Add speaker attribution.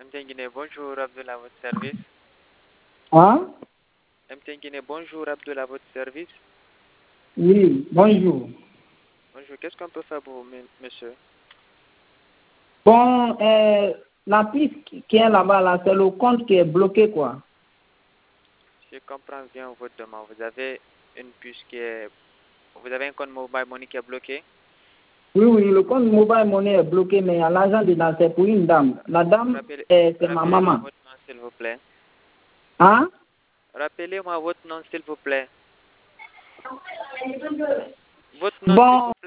Speaker 1: Guinée, bonjour Abdullah, votre service.
Speaker 2: Hein?
Speaker 1: Guinée, bonjour Abdullah, votre service.
Speaker 2: Oui, bonjour.
Speaker 1: Bonjour, qu'est-ce qu'on peut faire pour vous, monsieur?
Speaker 2: Bon, la piste qui est là-bas, là, c'est le compte qui est bloqué, quoi.
Speaker 1: Je comprends bien votre demande. Vous avez une puce qui est... Vous avez un compte mobile money qui est bloqué?
Speaker 2: Oui, oui, le compte mobile money est bloqué, mais il y a l'argent dedans, c'est pour une dame. La dame, c'est ma
Speaker 1: Rappelez-moi
Speaker 2: maman.
Speaker 1: votre nom, s'il vous plaît.
Speaker 2: Hein?
Speaker 1: Rappelez-moi votre nom, s'il vous plaît. Votre nom, s'il vous
Speaker 2: Bon,
Speaker 1: plaît.